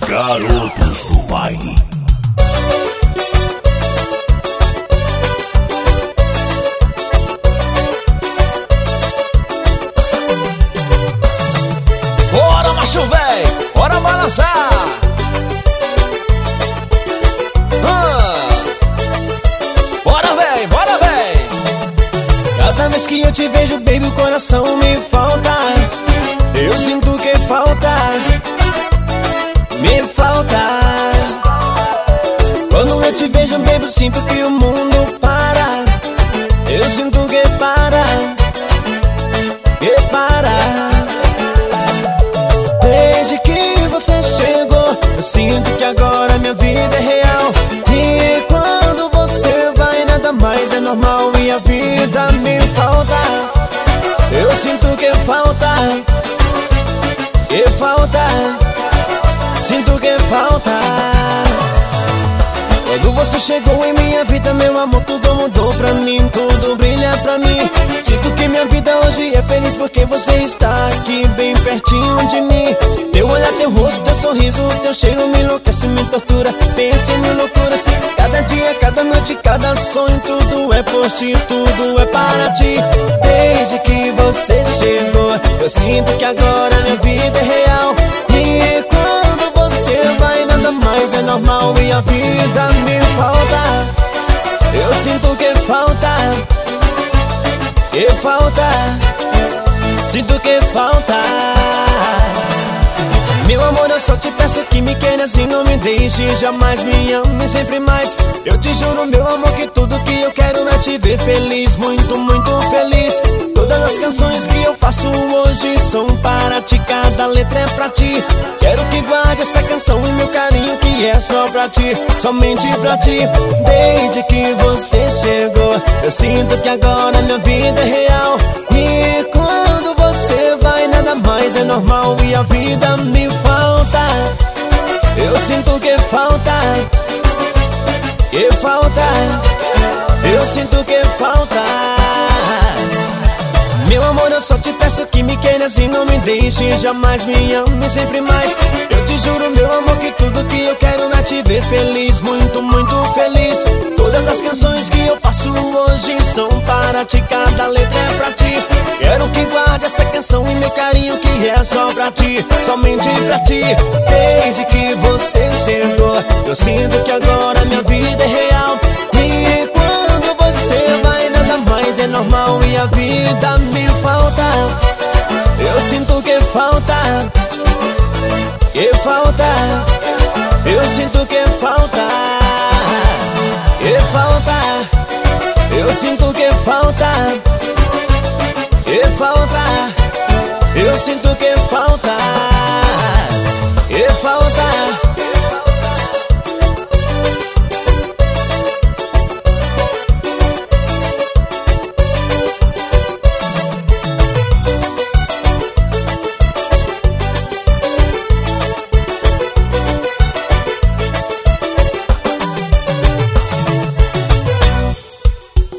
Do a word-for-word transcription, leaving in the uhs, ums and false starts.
Garotos do Baile. Bora, macho véi, bora balançar. ah. Bora véi, bora véi. Cada vez que eu te vejo, baby, o coração me falta. Eu sinto que falta, me falta. Quando eu te vejo, baby, sinto que o mundo para. Eu sinto que para, que para. Desde que você chegou, eu sinto que agora minha vida é real. E quando você vai, nada mais é normal e a vida me falta. Eu sinto que falta, que falta, sinto que falta. Quando você chegou em minha vida, meu amor, tudo mudou pra mim, tudo brilha pra mim. Sinto que minha vida hoje é feliz porque você está aqui bem pertinho de mim. Teu olhar, teu rosto, teu sorriso, teu cheiro me enlouquece, me tortura. Pensa em mil loucuras, cada dia, cada noite, cada sonho. Tudo é por ti, tudo é para ti. Desde que você chegou, eu sinto que agora minha vida é real. E quando você vai, nada mais é normal e a vida me falta. Eu sinto que falta, que falta, sinto que falta. Meu amor, eu só te peço que me queiras e não me deixe. Jamais me ame, sempre mais. Eu te juro, meu amor, que tudo que eu quero é te ver feliz. Muito, muito feliz. Todas as canções que eu faço hoje são para ti, cada letra é pra ti. Quero que guarde essa canção e meu carinho, que é só pra ti, somente pra ti. Desde que você chegou, eu sinto que agora minha vida é real. E quando você vai, nada mais é normal e a vida me falta. Eu sinto que falta, que falta, eu sinto que falta. Meu amor, eu só te peço que me queiras e não me deixe. Jamais me ame, sempre mais. Eu te juro, meu amor, que tudo que eu quero é te ver feliz. Muito, muito feliz. Todas as canções que eu faço hoje são para ti, cada letra é pra ti. Quero que guarde essa canção e meu carinho, que é só pra ti, somente pra ti. Desde que você chegou, eu sinto que agora minha vida é real. E quando você vai, nada mais é normal e a vida me falta. Eu sinto que falta, que falta, eu sinto que falta, que falta, eu sinto que falta, que falta, eu sinto que falta.